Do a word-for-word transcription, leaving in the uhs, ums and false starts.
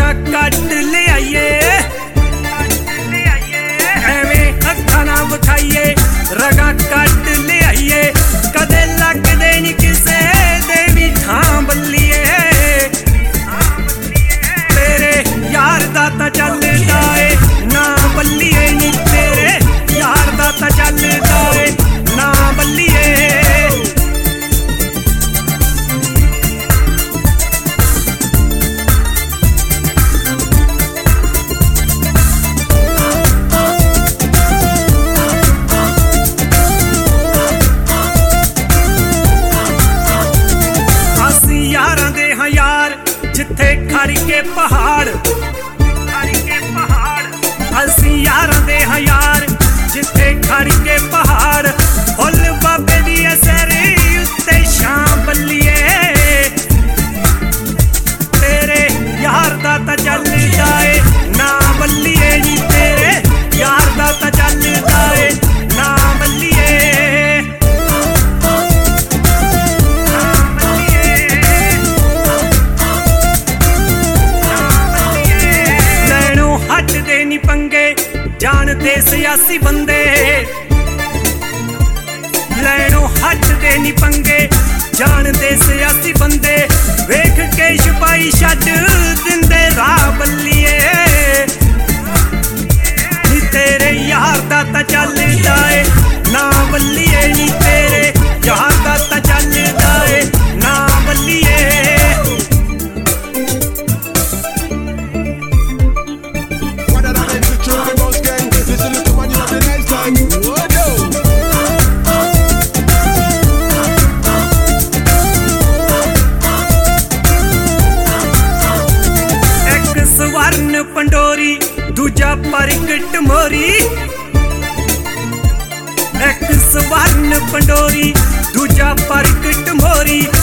रगा cut ले आइए एवें अखा ना विखाइए रगा कट ले आइए कदे लगदे नी किसे दे भी थां बल्लीए तेरे यार दा तां चलदा ए ना बल्लीए नी तेरे यार दा तां चलदा ए ना बल्लीए जिथे खड़ के पहाड़ खड़ के पहाड़ असी यारां दे हां यार जिथे खड़ के पहाड़ फुल बाबे दी असरी उत्ते शाम बल्लीए तेरे यार दा तां चलदा ए ना बल्लीए नी तेरे यार दा तां चलदा ए ना बल्लीए नी पंगे जानते सियासी बंदे लैनों हटदे नी पंगे जानते सियासी बंदे वेख के छपाई छड्ड दिंदे राह बल्लीए नी तेरे यार दा तां चलदा ए ना बल्लीए नी तेरे यार दा तां चलदा ए ना बल्लीए पंडोरी दूजा परगट मोरी एक स्वर्ण पंडोरी दूजा परगट मोरी